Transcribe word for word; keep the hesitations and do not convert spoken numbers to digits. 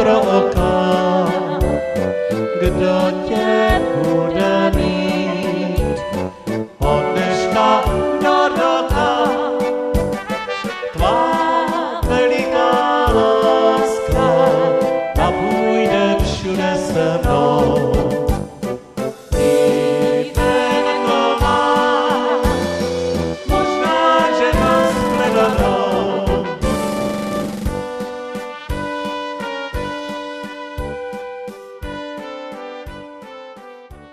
proroka, kdo tě bude mít od dneška do roka. Tvá veliká láska, ta půjde všude se mnou.